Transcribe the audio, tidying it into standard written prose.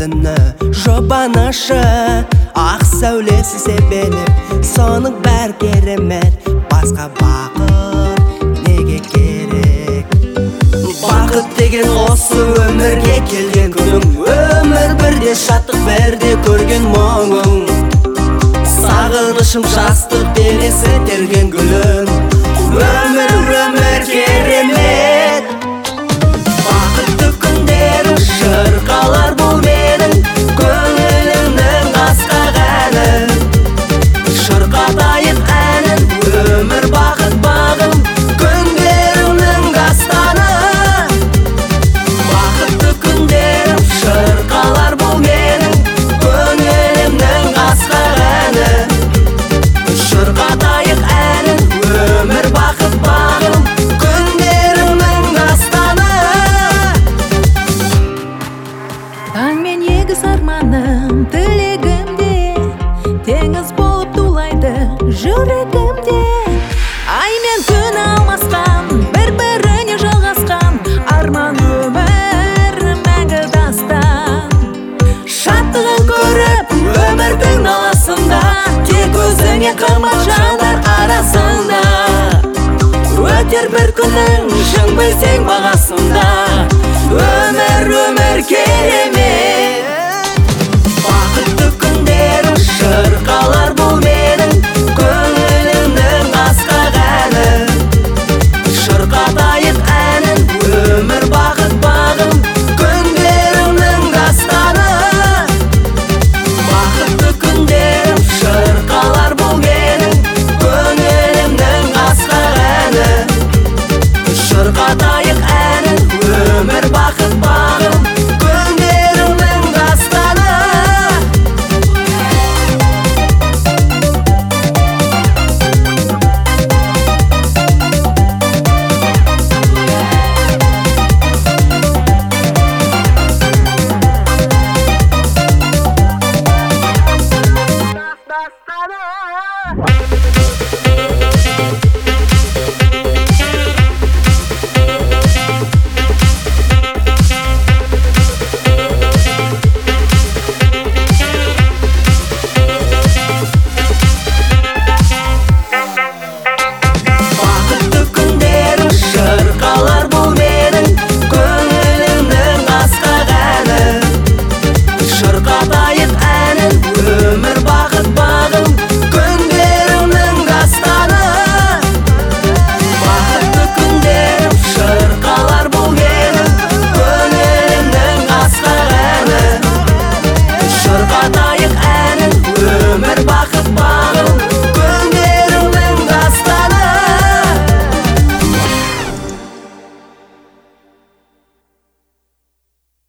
үмітіні жұбанышы ақ сәулесі себелеп соның бәр керемет басқа бақыт неге керек бақыт деген осы өмірге келген күнің өмір бірде шаттық бірде көрген мұңың сағынышым жастық белесі терген гүлім өмір керемет бақытты күндерің шырқалар бұл менің көңілімнің асқақ әні шырқатайық әнін өмір бақыт бағым күндерімнің дастаны бақытты күндерім шырқалар бұл менің көңілімнің асқақ әні шырқатайық әнін өмір бақыт бағым күндерімнің дастаны таң мен егіз арманым тілегімде теңіз болып тулайды жүрегімде ай мен күн алмасқан бір-біріне жалғасқан арман өмір мәңгі дастан шаттығын көріп өмірдің даласында тек өзіңе қымбат жандар арасында өтер бір күнің шын білсең баға